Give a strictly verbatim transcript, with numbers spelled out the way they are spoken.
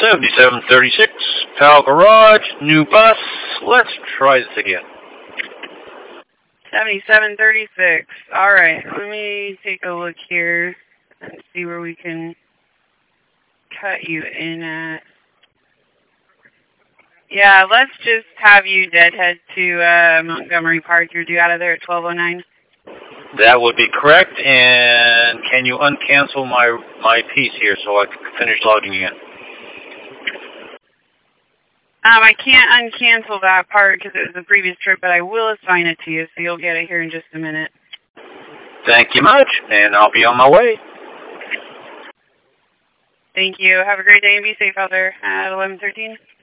seventy-seven thirty-six, Pal Garage, new bus. Let's try this again. seventy-seven thirty-six. All right, let me take a look here and see where we can cut you in at. Yeah, let's just have you deadhead to uh, Montgomery Park. You're due out of there at twelve oh nine. That would be correct. And can you uncancel my my piece here so I can finish logging in? Um, I can't uncancel that part because it was a previous trip, but I will assign it to you, so you'll get it here in just a minute. Thank you much, and I'll be on my way. Thank you. Have a great day and be safe out there at eleven thirteen.